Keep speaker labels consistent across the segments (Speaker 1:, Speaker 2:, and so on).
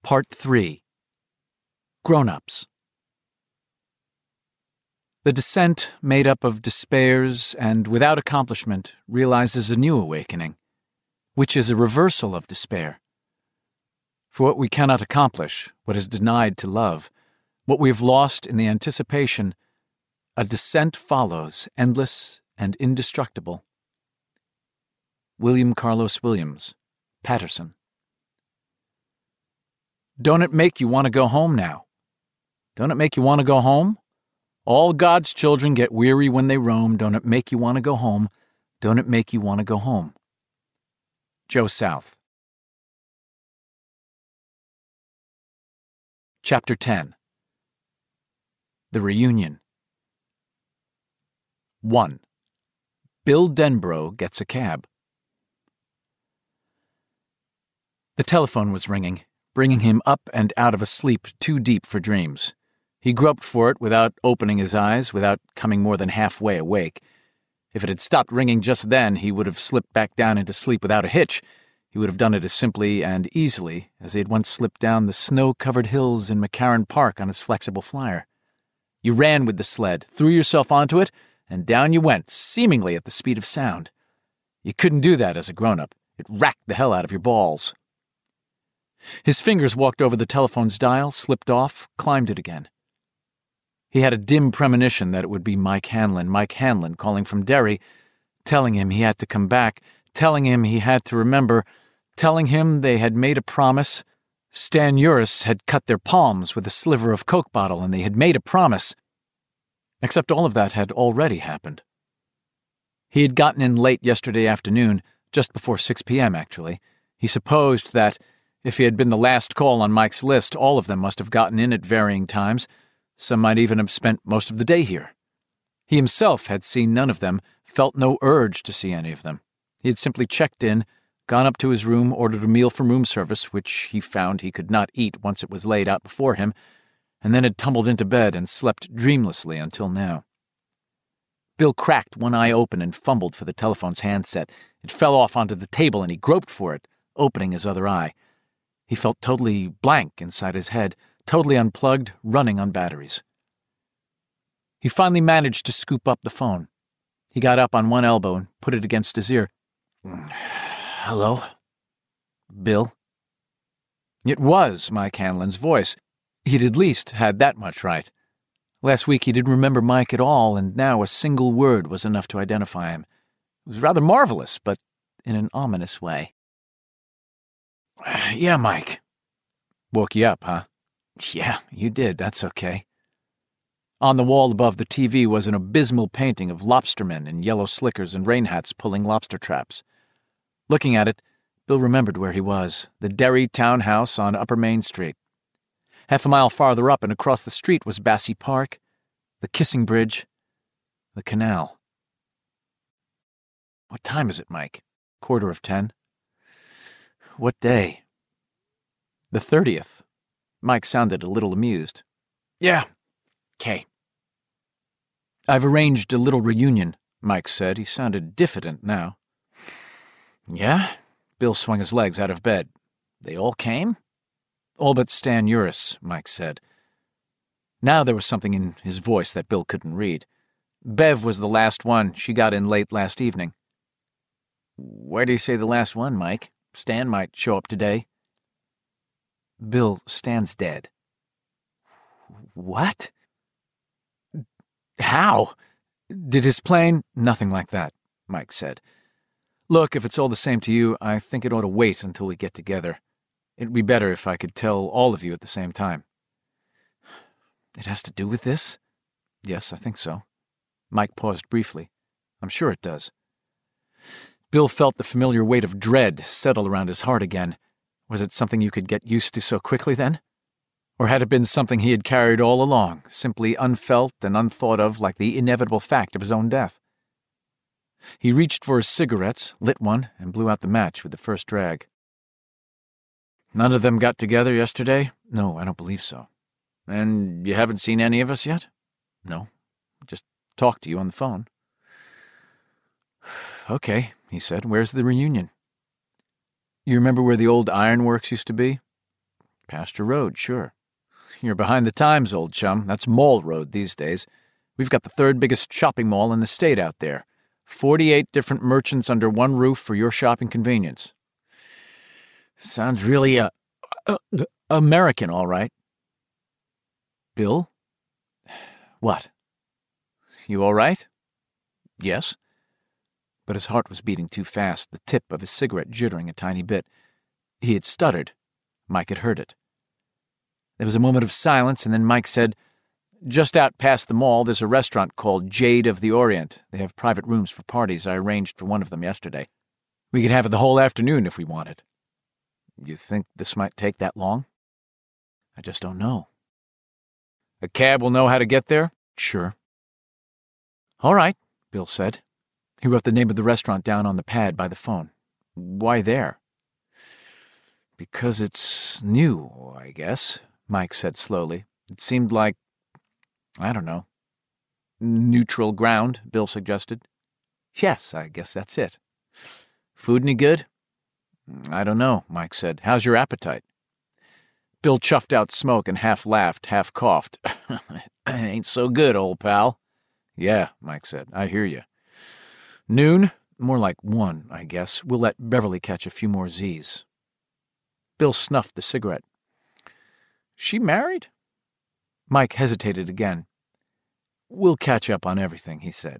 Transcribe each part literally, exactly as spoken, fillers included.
Speaker 1: Part three. Grown-ups. The descent, made up of despairs and without accomplishment, realizes a new awakening, which is a reversal of despair. For what we cannot accomplish, what is denied to love, what we have lost in the anticipation, a descent follows, endless and indestructible. William Carlos Williams, Patterson. Don't it make you want to go home now? Don't it make you want to go home? All God's children get weary when they roam. Don't it make you want to go home? Don't it make you want to go home? Joe South. Chapter ten. The Reunion. one. Bill Denbrough gets a cab. The telephone was ringing, bringing him up and out of a sleep too deep for dreams. He groped for it without opening his eyes, without coming more than halfway awake. If it had stopped ringing just then, he would have slipped back down into sleep without a hitch. He would have done it as simply and easily as he had once slipped down the snow-covered hills in McCarran Park on his flexible flyer. You ran with the sled, threw yourself onto it, and down you went, seemingly at the speed of sound. You couldn't do that as a grown-up. It racked the hell out of your balls. His fingers walked over the telephone's dial, slipped off, climbed it again. He had a dim premonition that it would be Mike Hanlon, Mike Hanlon calling from Derry, telling him he had to come back, telling him he had to remember, telling him they had made a promise. Stan Uris had cut their palms with a sliver of Coke bottle, and they had made a promise. Except all of that had already happened. He had gotten in late yesterday afternoon, just before six p.m., actually. He supposed that, if he had been the last call on Mike's list, all of them must have gotten in at varying times. Some might even have spent most of the day here. He himself had seen none of them, felt no urge to see any of them. He had simply checked in, gone up to his room, ordered a meal from room service, which he found he could not eat once it was laid out before him, and then had tumbled into bed and slept dreamlessly until now. Bill cracked one eye open and fumbled for the telephone's handset. It fell off onto the table and he groped for it, opening his other eye. He felt totally blank inside his head, totally unplugged, running on batteries. He finally managed to scoop up the phone. He got up on one elbow and put it against his ear. Hello? Bill? It was Mike Hanlon's voice. He'd at least had that much right. Last week he didn't remember Mike at all, and now a single word was enough to identify him. It was rather marvelous, but in an ominous way. Yeah, Mike. Woke you up, huh? Yeah, you did. That's okay. On the wall above the T V was an abysmal painting of lobstermen in yellow slickers and rain hats pulling lobster traps. Looking at it, Bill remembered where he was, the Derry townhouse on Upper Main Street. Half a mile farther up and across the street was Bassey Park, the Kissing Bridge, the canal. What time is it, Mike? Quarter of ten. What day? The thirtieth. Mike sounded a little amused. Yeah. K. I've arranged a little reunion, Mike said. He sounded diffident now. Yeah? Bill swung his legs out of bed. They all came? All but Stan Uris, Mike said. Now there was something in his voice that Bill couldn't read. Bev was the last one. She got in late last evening. Why do you say the last one, Mike? Stan might show up today. Bill, Stan's dead. What? How? Did his plane? Nothing like that, Mike said. Look, if it's all the same to you, I think it ought to wait until we get together. It'd be better if I could tell all of you at the same time. It has to do with this? Yes, I think so. Mike paused briefly. I'm sure it does. Bill felt the familiar weight of dread settle around his heart again. Was it something you could get used to so quickly then? Or had it been something he had carried all along, simply unfelt and unthought of like the inevitable fact of his own death? He reached for his cigarettes, lit one, and blew out the match with the first drag. None of them got together yesterday? No, I don't believe so. And you haven't seen any of us yet? No, just talked to you on the phone. Okay, he said. Where's the reunion? You remember where the old ironworks used to be? Pasture Road, sure. You're behind the times, old chum. That's Mall Road these days. We've got the third biggest shopping mall in the state out there. Forty-eight different merchants under one roof for your shopping convenience. Sounds really, uh, uh American, all right. Bill? What? You all right? Yes. But his heart was beating too fast, the tip of his cigarette jittering a tiny bit. He had stuttered. Mike had heard it. There was a moment of silence, and then Mike said, "Just out past the mall, there's a restaurant called Jade of the Orient. They have private rooms for parties. I arranged for one of them yesterday. We could have it the whole afternoon if we wanted." You think this might take that long? I just don't know. A cab will know how to get there? Sure. All right, Bill said. He wrote the name of the restaurant down on the pad by the phone. Why there? Because it's new, I guess, Mike said slowly. It seemed like, I don't know, neutral ground, Bill suggested. Yes, I guess that's it. Food any good? I don't know, Mike said. How's your appetite? Bill chuffed out smoke and half laughed, half coughed. Ain't so good, old pal. Yeah, Mike said. I hear you. Noon? More like one, I guess. We'll let Beverly catch a few more Z's. Bill snuffed the cigarette. She married? Mike hesitated again. We'll catch up on everything, he said.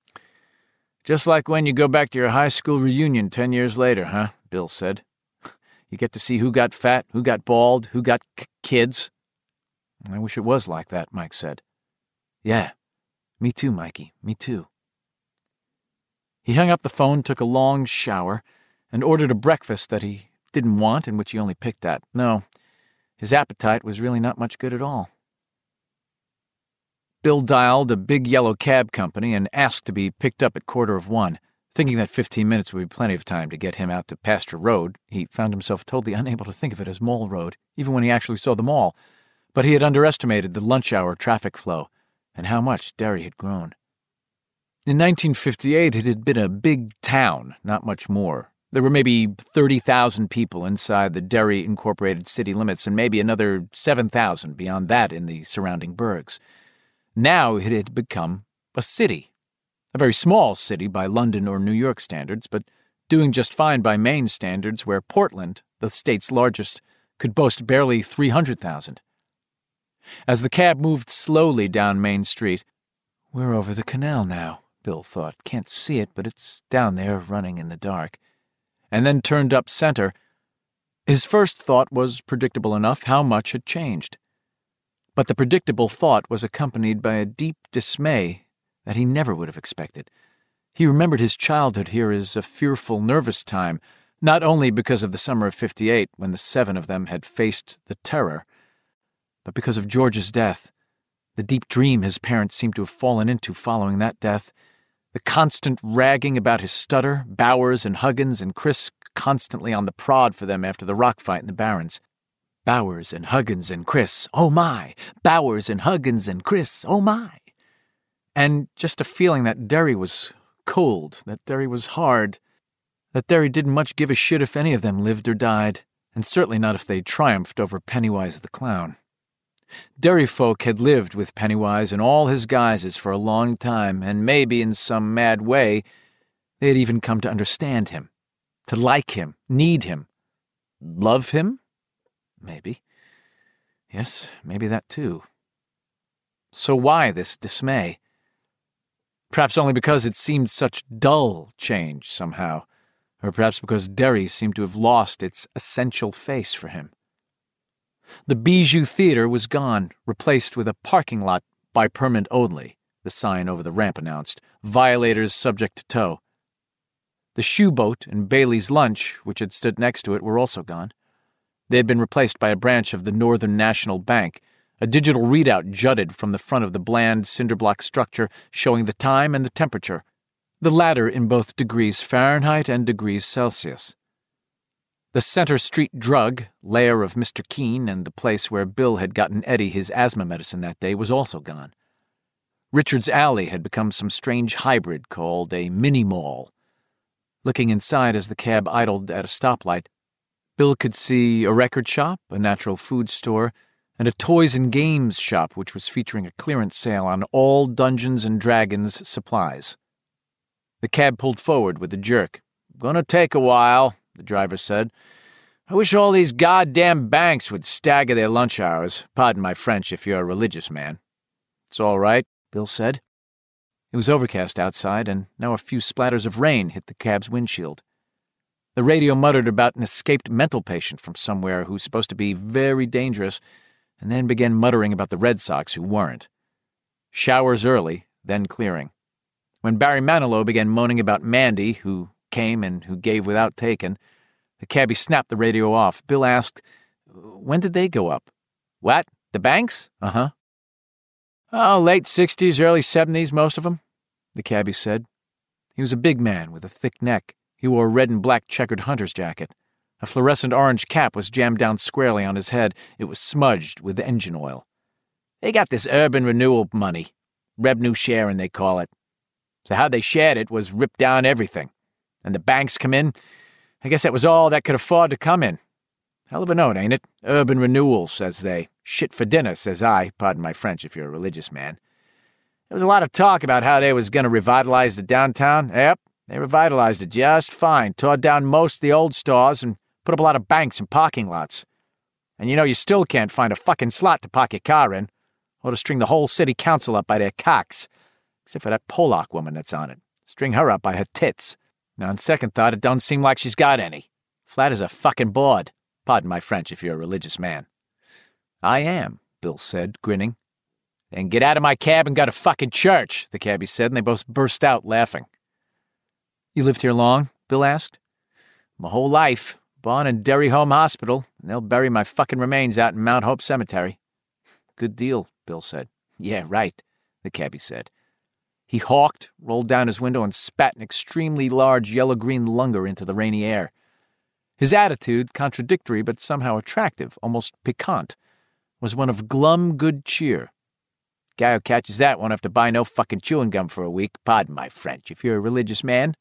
Speaker 1: Just like when you go back to your high school reunion ten years later, huh? Bill said. You get to see who got fat, who got bald, who got k- kids. I wish it was like that, Mike said. Yeah, me too, Mikey, me too. He hung up the phone, took a long shower, and ordered a breakfast that he didn't want and which he only picked at. No, his appetite was really not much good at all. Bill dialed a big yellow cab company and asked to be picked up at quarter of one. Thinking that fifteen minutes would be plenty of time to get him out to Pasture Road, he found himself totally unable to think of it as Mall Road, even when he actually saw the mall. But he had underestimated the lunch hour traffic flow, and how much Derry had grown. In nineteen fifty-eight, it had been a big town, not much more. There were maybe thirty thousand people inside the Derry incorporated city limits and maybe another seven thousand beyond that in the surrounding burgs. Now it had become a city. A very small city by London or New York standards, but doing just fine by Maine standards where Portland, the state's largest, could boast barely three hundred thousand. As the cab moved slowly down Main Street, "We're over the canal now," Bill thought. "Can't see it, but it's down there running in the dark," and then turned up center. His first thought was predictable enough how much had changed. But the predictable thought was accompanied by a deep dismay that he never would have expected. He remembered his childhood here as a fearful, nervous time, not only because of the summer of fifty-eight, when the seven of them had faced the terror, but because of George's death, the deep dream his parents seemed to have fallen into following that death, the constant ragging about his stutter, Bowers and Huggins and Chris constantly on the prod for them after the rock fight in the Barrens. Bowers and Huggins and Chris, oh my! Bowers and Huggins and Chris, oh my! And just a feeling that Derry was cold, that Derry was hard, that Derry didn't much give a shit if any of them lived or died, and certainly not if they triumphed over Pennywise the Clown. Derry folk had lived with Pennywise in all his guises for a long time, and maybe in some mad way they had even come to understand him, to like him, need him, love him? Maybe. Yes, maybe that too. So why this dismay? Perhaps only because it seemed such dull change somehow, or perhaps because Derry seemed to have lost its essential face for him. The Bijou Theater was gone, replaced with a parking lot by permit only, the sign over the ramp announced, violators subject to tow. The shoe boat and Bailey's Lunch, which had stood next to it, were also gone. They had been replaced by a branch of the Northern National Bank. A digital readout jutted from the front of the bland cinder-block structure, showing the time and the temperature, the latter in both degrees Fahrenheit and degrees Celsius. The Center Street Drug, lair of Mister Keene and the place where Bill had gotten Eddie his asthma medicine that day, was also gone. Richard's Alley had become some strange hybrid called a mini-mall. Looking inside as the cab idled at a stoplight, Bill could see a record shop, a natural food store, and a toys and games shop which was featuring a clearance sale on all Dungeons and Dragons supplies. The cab pulled forward with a jerk. "Gonna take a while," the driver said. "I wish all these goddamn banks would stagger their lunch hours. Pardon my French if you're a religious man." "It's all right," Bill said. It was overcast outside, and now a few splatters of rain hit the cab's windshield. The radio muttered about an escaped mental patient from somewhere who's supposed to be very dangerous, and then began muttering about the Red Sox who weren't. Showers early, then clearing. When Barry Manilow began moaning about Mandy, who came and who gave without taking, the cabbie snapped the radio off. Bill asked, "When did they go up?" "What? The banks?" "Uh-huh." "Oh, late sixties, early seventies, most of them," the cabbie said. He was a big man with a thick neck. He wore a red and black checkered hunter's jacket. A fluorescent orange cap was jammed down squarely on his head. It was smudged with engine oil. "They got this urban renewal money. Revenue sharing, they call it. So how they shared it was rip down everything. And the banks come in. I guess that was all that could afford to come in. Hell of a note, ain't it? Urban renewal, says they. Shit for dinner, says I. Pardon my French if you're a religious man. There was a lot of talk about how they was going to revitalize the downtown. Yep, they revitalized it just fine. Tore down most of the old stores and put up a lot of banks and parking lots. And you know you still can't find a fucking slot to park your car in, or to string the whole city council up by their cocks. Except for that Pollock woman that's on it. String her up by her tits. Now, on second thought, it don't seem like she's got any. Flat as a fucking board. Pardon my French if you're a religious man. "I am," Bill said, grinning. "Then get out of my cab and go to fucking church," the cabbie said, and they both burst out laughing. "You lived here long?" Bill asked. "My whole life. Born in Derry Home Hospital, and they'll bury my fucking remains out in Mount Hope Cemetery." "Good deal," Bill said. "Yeah, right," the cabbie said. He hawked, rolled down his window, and spat an extremely large yellow-green lunger into the rainy air. His attitude, contradictory but somehow attractive, almost piquant, was one of glum good cheer. "Guy who catches that won't have to buy no fucking chewing gum for a week. Pardon my French, if you're a religious man."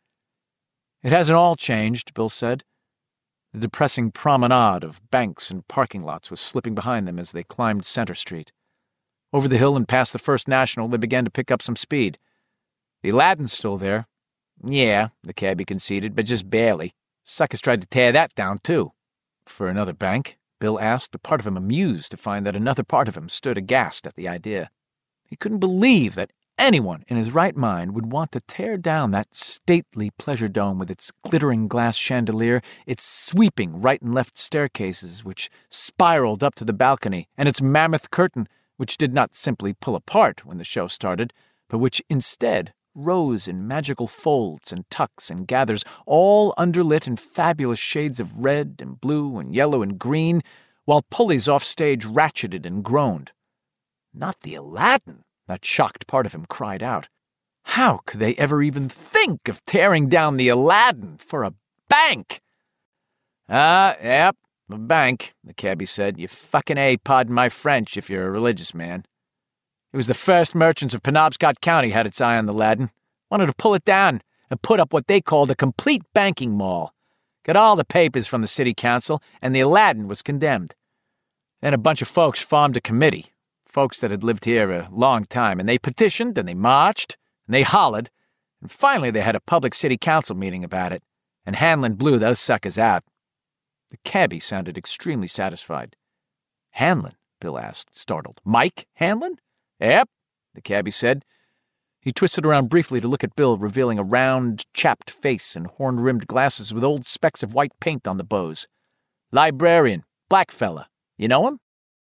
Speaker 1: "It hasn't all changed," Bill said. The depressing promenade of banks and parking lots was slipping behind them as they climbed Center Street. Over the hill and past the First National, they began to pick up some speed. "The Aladdin's still there." "Yeah," the cabbie conceded, "but just barely. Suckers tried to tear that down, too." "For another bank?" Bill asked, a part of him amused to find that another part of him stood aghast at the idea. He couldn't believe that anyone in his right mind would want to tear down that stately pleasure dome with its glittering glass chandelier, its sweeping right and left staircases which spiraled up to the balcony, and its mammoth curtain, which did not simply pull apart when the show started, but which instead rose in magical folds and tucks and gathers, all underlit in fabulous shades of red and blue and yellow and green, while pulleys off stage ratcheted and groaned. Not the Aladdin, that shocked part of him cried out. How could they ever even think of tearing down the Aladdin for a bank? "Ah, uh, yep. A bank," the cabbie said. "You fucking A, pardon my French, if you're a religious man. It was the first merchants of Penobscot County had its eye on the Aladdin. Wanted to pull it down and put up what they called a complete banking mall. Got all the papers from the city council, and the Aladdin was condemned. Then a bunch of folks formed a committee, folks that had lived here a long time, and they petitioned, and they marched, and they hollered, and finally they had a public city council meeting about it, and Hanlon blew those suckers out." The cabbie sounded extremely satisfied. "Hanlon?" Bill asked, startled. "Mike Hanlon?" "Yep," the cabbie said. He twisted around briefly to look at Bill, revealing a round, chapped face and horn-rimmed glasses with old specks of white paint on the bows. "Librarian, black fella. You know him?"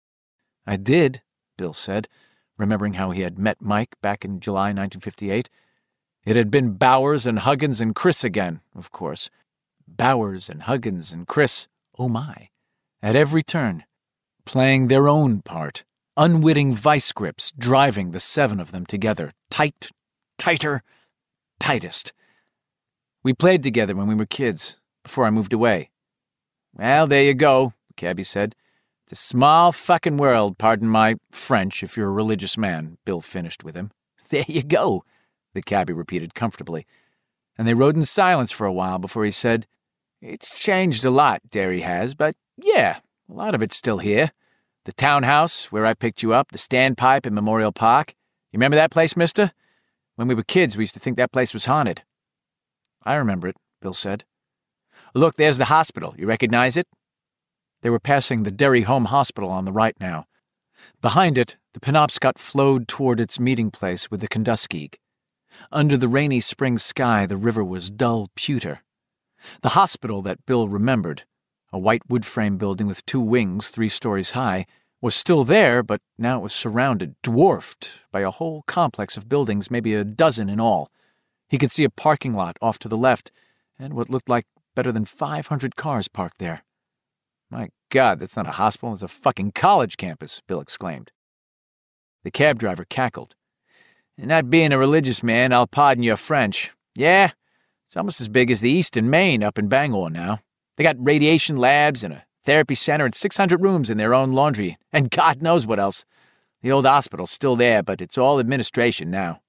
Speaker 1: "I did," Bill said, remembering how he had met Mike back in July nineteen fifty-eight. It had been Bowers and Huggins and Chris again, of course. Bowers and Huggins and Chris, oh my, at every turn, playing their own part, unwitting vice grips driving the seven of them together, tight, tighter, tightest. "We played together when we were kids, before I moved away." "Well, there you go," the cabbie said. "It's a small fucking world, pardon my French if you're a religious man," Bill finished with him. "There you go," the cabbie repeated comfortably, and they rode in silence for a while before he said, It's changed a lot, Derry has, but yeah, a lot of it's still here. The townhouse, where I picked you up, the standpipe in Memorial Park. You remember that place, mister? When we were kids, we used to think that place was haunted. I remember it, Bill said. Look, there's the hospital. You recognize it? They were passing the Derry Home Hospital on the right now. Behind it, the Penobscot flowed toward its meeting place with the Kenduskeag. Under the rainy spring sky, the river was dull pewter. The hospital that Bill remembered, a white wood-frame building with two wings three stories high, was still there, but now it was surrounded, dwarfed, by a whole complex of buildings, maybe a dozen in all. He could see a parking lot off to the left, and what looked like better than five hundred cars parked there. My God, that's not a hospital, it's a fucking college campus, Bill exclaimed. The cab driver cackled. Not being a religious man, I'll pardon your French. Yeah, it's almost as big as the Eastern Maine up in Bangor now. They got radiation labs and a therapy center and six hundred rooms in their own laundry, and God knows what else. The old hospital's still there, but it's all administration now.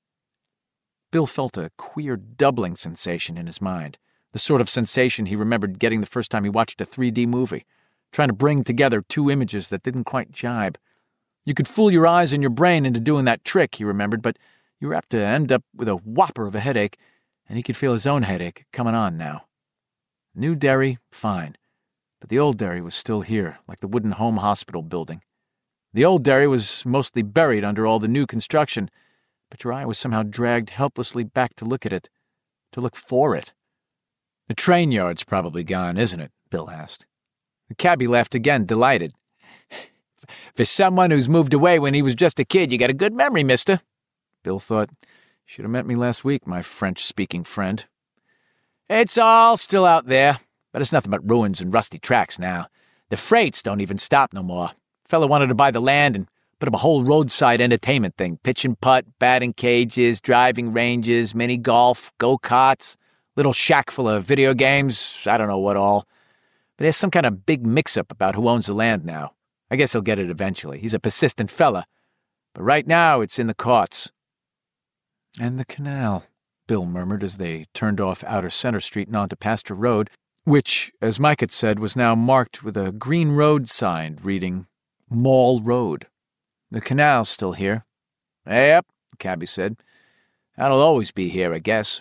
Speaker 1: Bill felt a queer doubling sensation in his mind, the sort of sensation he remembered getting the first time he watched a three D movie, trying to bring together two images that didn't quite jibe. You could fool your eyes and your brain into doing that trick, he remembered, but you were apt to end up with a whopper of a headache, and he could feel his own headache coming on now. New Derry, fine, but the old Derry was still here, like the wooden home hospital building. The old Derry was mostly buried under all the new construction, but your eye was somehow dragged helplessly back to look at it, to look for it. The train yard's probably gone, isn't it? Bill asked. The cabbie laughed again, delighted. For someone who's moved away when he was just a kid, you got a good memory, mister. Bill thought, should have met me last week, my French-speaking friend. It's all still out there, but it's nothing but ruins and rusty tracks now. The freights don't even stop no more. Fella wanted to buy the land and put up a whole roadside entertainment thing, pitch and putt, batting cages, driving ranges, mini golf, go-karts, little shack full of video games, I don't know what all. But there's some kind of big mix-up about who owns the land now. I guess he'll get it eventually. He's a persistent fella. But right now, it's in the courts. And the canal, Bill murmured as they turned off Outer Center Street and onto Pasture Road, which, as Mike had said, was now marked with a green road sign reading Mall Road. The canal's still here. Yep, the cabbie said. That'll always be here, I guess.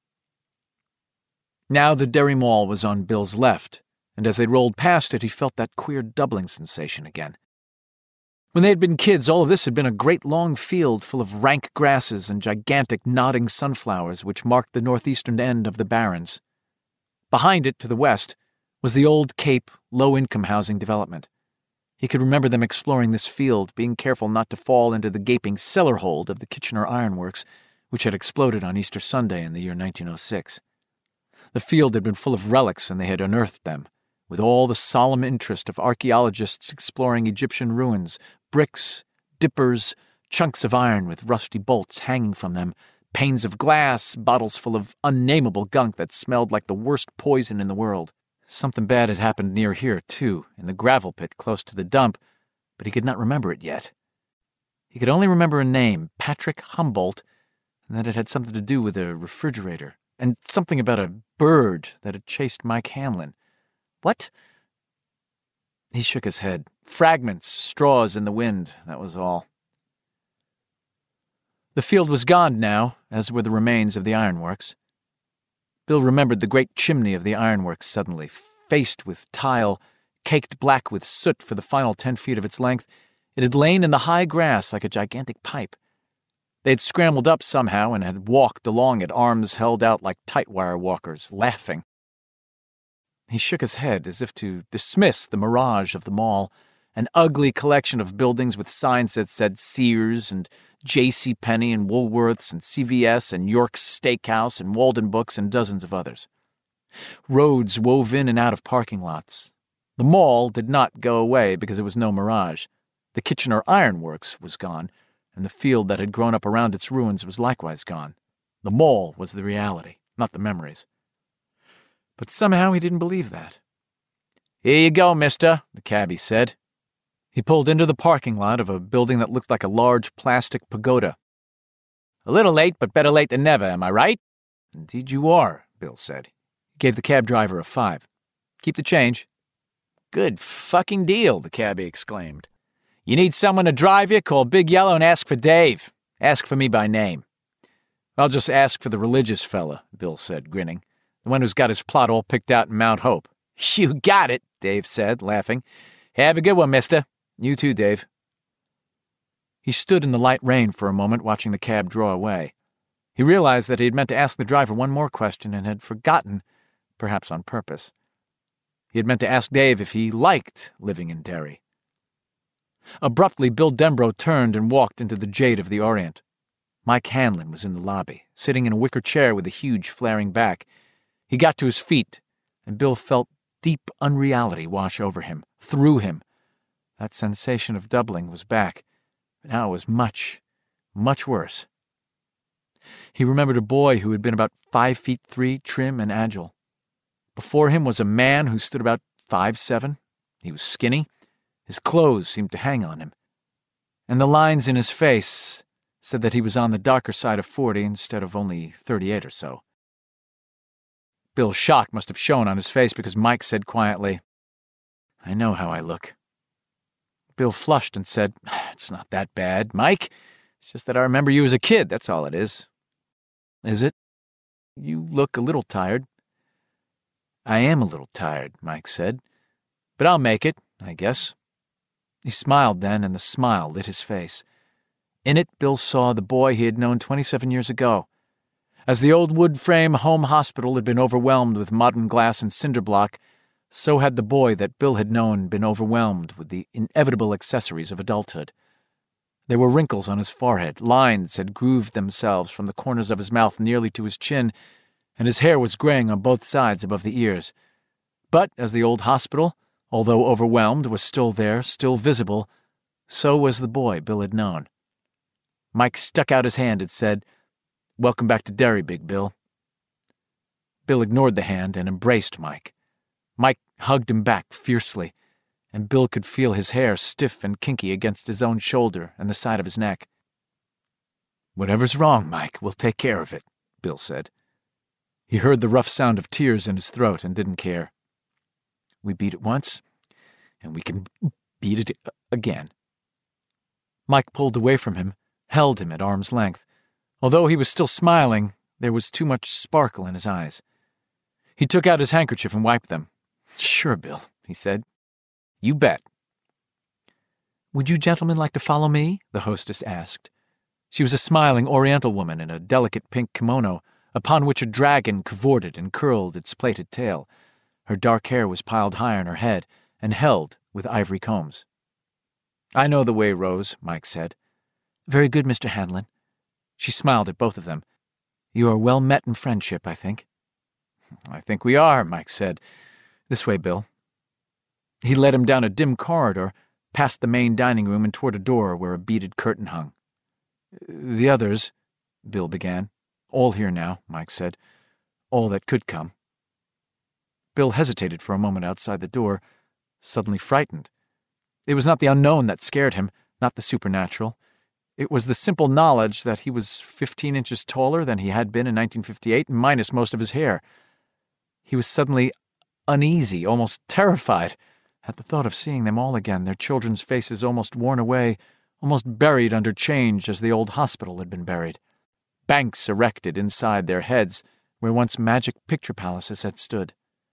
Speaker 1: Now the Derry Mall was on Bill's left, and as they rolled past it, he felt that queer doubling sensation again. When they had been kids, all of this had been a great long field full of rank grasses and gigantic nodding sunflowers which marked the northeastern end of the Barrens. Behind it, to the west, was the old Cape low-income housing development. He could remember them exploring this field, being careful not to fall into the gaping cellar hold of the Kitchener Ironworks, which had exploded on Easter Sunday in the year nineteen oh six. The field had been full of relics, and they had unearthed them, with all the solemn interest of archaeologists exploring Egyptian ruins, bricks, dippers, chunks of iron with rusty bolts hanging from them, panes of glass, bottles full of unnameable gunk that smelled like the worst poison in the world. Something bad had happened near here, too, in the gravel pit close to the dump, but he could not remember it yet. He could only remember a name, Patrick Humboldt, and that it had something to do with a refrigerator, and something about a bird that had chased Mike Hanlon. What? He shook his head. Fragments, straws in the wind, that was all. The field was gone now, as were the remains of the ironworks. Bill remembered the great chimney of the ironworks suddenly, faced with tile, caked black with soot for the final ten feet of its length. It had lain in the high grass like a gigantic pipe. They had scrambled up somehow and had walked along it, arms held out like tight-wire walkers, laughing. He shook his head as if to dismiss the mirage of the mall, an ugly collection of buildings with signs that said Sears and J C. Penney and Woolworths and C V S and York's Steakhouse and Walden Books and dozens of others. Roads wove in and out of parking lots. The mall did not go away because it was no mirage. The Kitchener Ironworks was gone, and the field that had grown up around its ruins was likewise gone. The mall was the reality, not the memories. But somehow he didn't believe that. Here you go, mister, the cabbie said. He pulled into the parking lot of a building that looked like a large plastic pagoda. A little late, but better late than never, am I right? Indeed you are, Bill said. gave the cab driver a five. Keep the change. Good fucking deal, the cabbie exclaimed. You need someone to drive you? Call Big Yellow and ask for Dave. Ask for me by name. I'll just ask for the religious fella, Bill said, grinning. The one who's got his plot all picked out in Mount Hope. You got it, Dave said, laughing. Have a good one, mister. You too, Dave. He stood in the light rain for a moment, watching the cab draw away. He realized that he had meant to ask the driver one more question and had forgotten, perhaps on purpose. He had meant to ask Dave if he liked living in Derry. Abruptly, Bill Denbrough turned and walked into the jade of the Orient. Mike Hanlon was in the lobby, sitting in a wicker chair with a huge flaring back. He got to his feet, and Bill felt deep unreality wash over him, through him. That sensation of doubling was back, but now it was much, much worse. He remembered a boy who had been about five feet three, trim and agile. Before him was a man who stood about five seven. He was skinny. His clothes seemed to hang on him. And the lines in his face said that he was on the darker side of forty instead of only thirty-eight or so. Bill's shock must have shown on his face because Mike said quietly, I know how I look. Bill flushed and said, It's not that bad, Mike. It's just that I remember you as a kid, that's all it is. Is it? You look a little tired. I am a little tired, Mike said. But I'll make it, I guess. He smiled then, and the smile lit his face. In it, Bill saw the boy he had known twenty-seven years ago. As the old wood-frame home hospital had been overwhelmed with modern glass and cinder block, so had the boy that Bill had known been overwhelmed with the inevitable accessories of adulthood. There were wrinkles on his forehead, lines had grooved themselves from the corners of his mouth nearly to his chin, and his hair was graying on both sides above the ears. But as the old hospital, although overwhelmed, was still there, still visible, so was the boy Bill had known. Mike stuck out his hand and said, Welcome back to Derry, Big Bill. Bill ignored the hand and embraced Mike. Mike hugged him back fiercely, and Bill could feel his hair stiff and kinky against his own shoulder and the side of his neck. Whatever's wrong, Mike, we'll take care of it, Bill said. He heard the rough sound of tears in his throat and didn't care. We beat it once, and we can beat it again. Mike pulled away from him, held him at arm's length. Although he was still smiling, there was too much sparkle in his eyes. He took out his handkerchief and wiped them. Sure, Bill, he said. You bet. Would you gentlemen like to follow me? The hostess asked. She was a smiling Oriental woman in a delicate pink kimono, upon which a dragon cavorted and curled its plaited tail. Her dark hair was piled high on her head and held with ivory combs. I know the way, Rose, Mike said. Very good, Mister Hanlon. She smiled at both of them. You are well met in friendship, I think. I think we are, Mike said. This way, Bill. He led him down a dim corridor, past the main dining room and toward a door where a beaded curtain hung. The others, Bill began. All here now, Mike said. All that could come. Bill hesitated for a moment outside the door, suddenly frightened. It was not the unknown that scared him, not the supernatural. It was the simple knowledge that he was fifteen inches taller than he had been in nineteen fifty-eight, minus most of his hair. He was suddenly uneasy, almost terrified, at the thought of seeing them all again, their children's faces almost worn away, almost buried under change as the old hospital had been buried. Banks erected inside their heads, where once magic picture palaces had stood.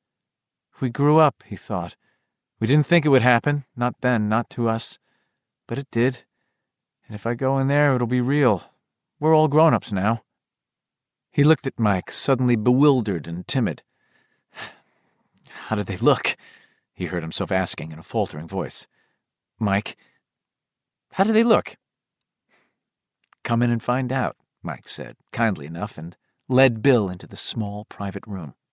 Speaker 1: We grew up, he thought. We didn't think it would happen, not then, not to us. But it did. And if I go in there, it'll be real. We're all grown-ups now. He looked at Mike, suddenly bewildered and timid. How did they look? He heard himself asking in a faltering voice. Mike, how did they look? Come in and find out, Mike said, kindly enough, and led Bill into the small private room.